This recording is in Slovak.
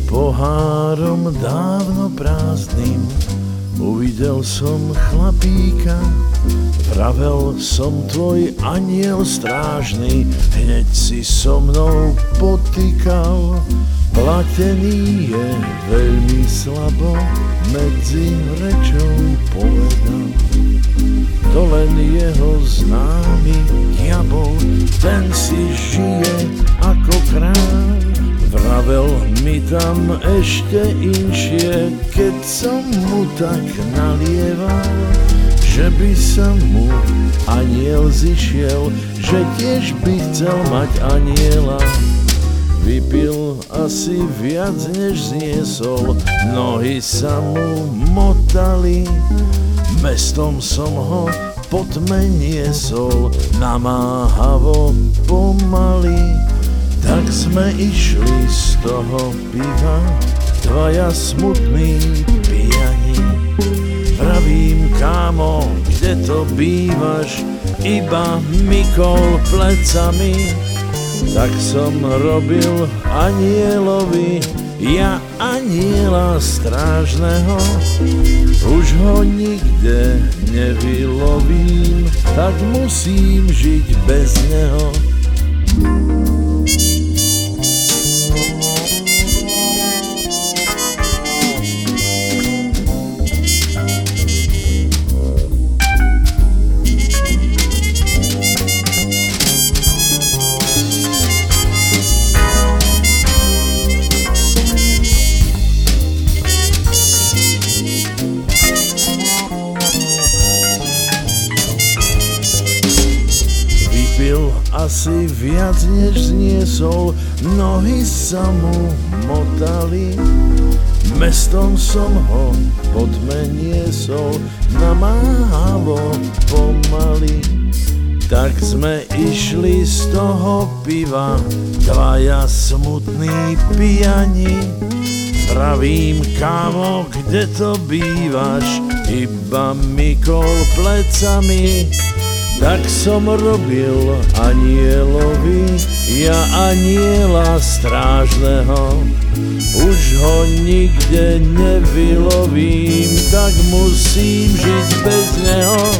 pohárom dávno prázdnym uvidel som chlapíka. Vravel som tvoj aniel strážny, hneď si so mnou potýkal. Platený je veľmi slabo, medzi rečou povedal. To len jeho známy diabol, ten si žije ako kráľ. Vravel mi tam ešte inšie, keď som mu tak nalieval, že by sa mu aniel zišiel, že tiež by chcel mať aniela. Vypil asi viac než zniesol, nohy sa mu motali, mestom som ho po tme niesol, namáhavo pomaly. Tak sme išli z toho piva, dvaja smutní pijani. Vravím, kámo, kde to bývaš, iba mykol plecami. Tak som robil anielovi, ja aniela strážneho. Už ho nikde nevylovím, tak musím žiť bez neho. Asi viac než zniesol, nohy sa mu motali, mestom som ho po tme niesol, namáhavo pomaly. Tak sme išli z toho piva, dvaja smutní pijani. Vravím, kámo, kde to bývaš, iba mykol plecami. Tak som robil anielovi, ja aniela strážneho. Už ho nikde nevylovím, tak musím žiť bez neho.